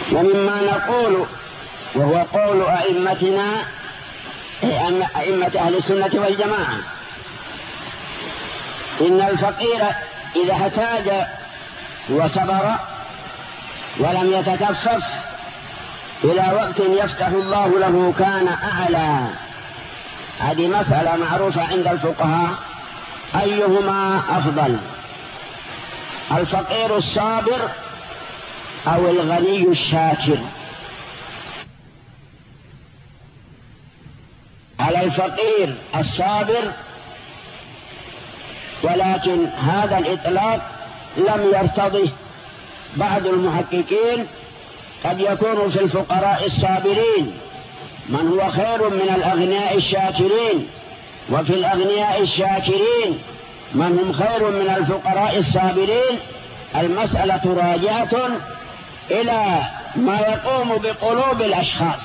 ومما نقول وهو قول أئمتنا أئمة أهل السنة والجماعة إن الفقير إذا احتاج وصبر ولم يتكفف إلى وقت يفتح الله له كان أعلى. هذه مسألة معروفة عند الفقهاء، أيهما أفضل، الفقير الصابر أو الغني الشاكر؟ على الفقير الصابر، ولكن هذا الإطلاق لم يرتضه بعض المحققين. قد يكون في الفقراء الصابرين من هو خير من الأغنياء الشاكرين، وفي الأغنياء الشاكرين من هم خير من الفقراء الصابرين. المسألة راجعة إلى ما يقوم بقلوب الأشخاص،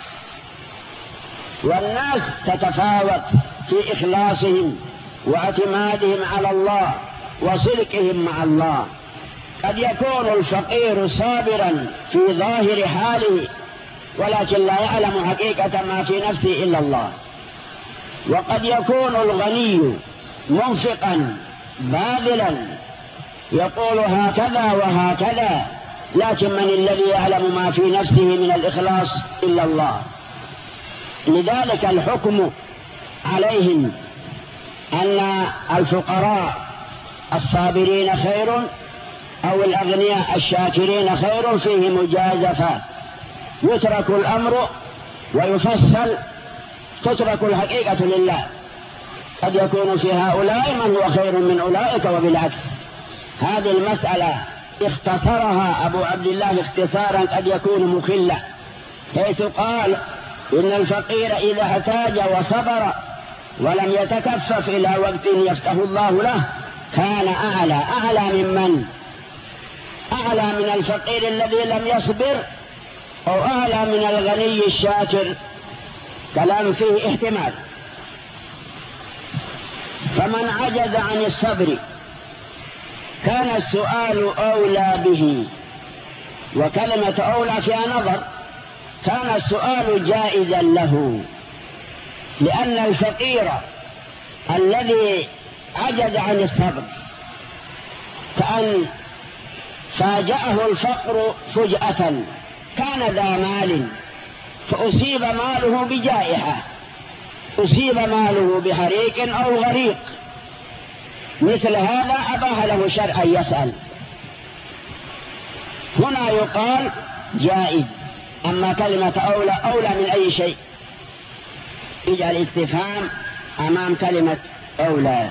والناس تتفاوت في إخلاصهم واعتمادهم على الله وصدقهم مع الله. قد يكون الفقير صابرا في ظاهر حاله ولكن لا يعلم حقيقة ما في نفسه إلا الله، وقد يكون الغني منفقا باذلا يقول هكذا وهكذا، لكن من الذي يعلم ما في نفسه من الإخلاص إلا الله. لذلك الحكم عليهم أن الفقراء الصابرين خير أو الأغنياء الشاكرين خير، فيه مجازفة، يترك الأمر ويفصل، تترك الحقيقة لله. قد يكون في هؤلاء من هو خير من أولئك وبالعكس. هذه المسألة اختصرها أبو عبد الله اختصارا قد يكون مخلا، حيث قال إن الفقير إذا احتاج وصبر ولم يتكفف إلى وقت يفتح الله له كان أعلى ممن أعلى من الفقير الذي لم يصبر، أو أعلى من الغني الشاكر. كلام فيه احتمال. فمن عجز عن الصبر كان السؤال أولى به، وكلمة أولى فيها نظر، كان السؤال جائزا له، لأن الفقير الذي عجز عن الصبر كأن فاجأه الفقر فجأة، كان ذا مال فأصيب ماله بجائحة، أصيب ماله بحريق أو غريق، مثل هذا أباح له شرعا يسأل. هنا يقال جائز. أما كلمة أولى من أي شيء، اجعل الاستفهام أمام كلمة أولى.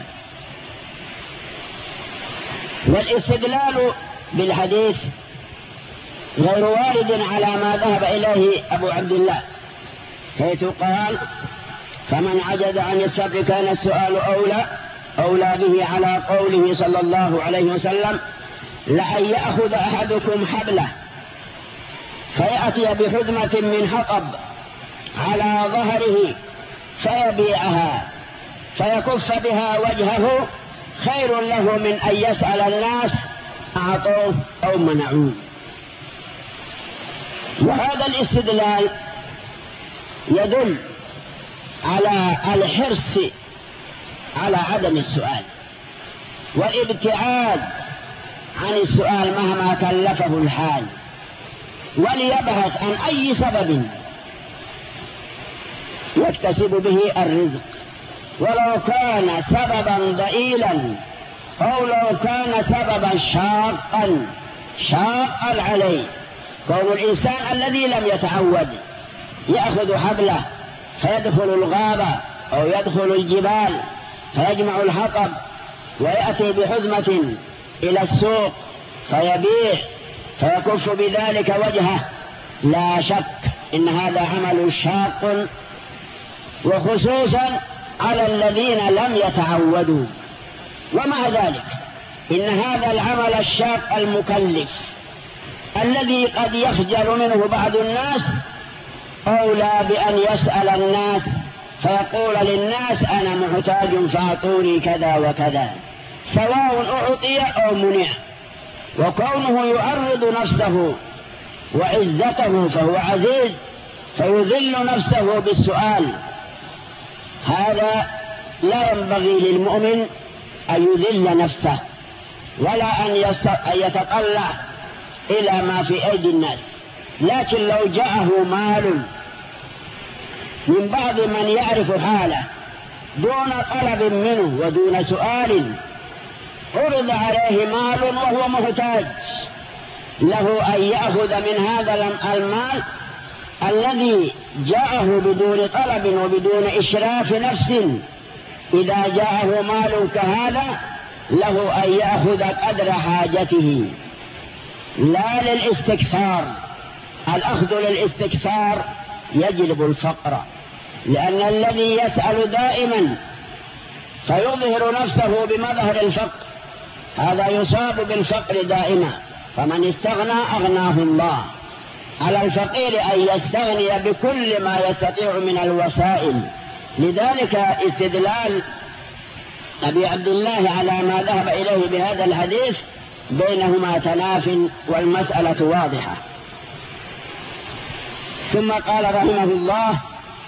والاستدلال بالحديث غير وارد على ما ذهب إليه أبو عبد الله، حيث قال فمن عجز عن الصبر كان السؤال أولى به، على قوله صلى الله عليه وسلم لأن يأخذ أحدكم حبله فيأتي بحزمة من حطب على ظهره فيبيعها فيكف بها وجهه خير له من أن يسأل الناس أعطوه أو منعوه. وهذا الاستدلال يدل على الحرص على عدم السؤال والابتعاد عن السؤال مهما كلفه الحال، وليبحث عن أي سبب يكتسب به الرزق، ولو كان سببا ضئيلا أو لو كان سببا شاقا عليه. كون الإنسان الذي لم يتعود يأخذ حبله فيدخل الغابة أو يدخل الجبال فيجمع الحطب ويأتي بحزمة إلى السوق فيبيع فيكف بذلك وجهه، لا شك إن هذا عمل شاق، وخصوصا على الذين لم يتعودوا. ومع ذلك إن هذا العمل الشاق المكلف الذي قد يخجل منه بعض الناس أولى بأن يسأل الناس فيقول للناس أنا محتاج فأعطوني كذا وكذا، سواء أعطي أو منع. وكونه يعرض نفسه وعزته فهو عزيز فيذل نفسه بالسؤال. هذا لا ينبغي للمؤمن أن يذل نفسه ولا أن يتطلع إلى ما في أيدي الناس. لكن لو جاءه مال من بعض من يعرف حاله دون طلب منه ودون سؤال، عرض عليه مال وهو محتاج، له أن يأخذ من هذا المال الذي جاءه بدون طلب وبدون إشراف نفس. إذا جاءه مال كهذا له أن يأخذ قدر حاجته لا للاستكثار. الأخذ للاستكثار يجلب الفقر، لأن الذي يسأل دائما فيظهر نفسه بمظهر الفقر هذا يصاب بالفقر دائما. فمن استغنى أغناه الله. على الفقير أن يستغني بكل ما يستطيع من الوسائل. لذلك استدلال أبي عبد الله على ما ذهب إليه بهذا الحديث بينهما تناف والمسألة واضحة. ثم قال رحمه الله: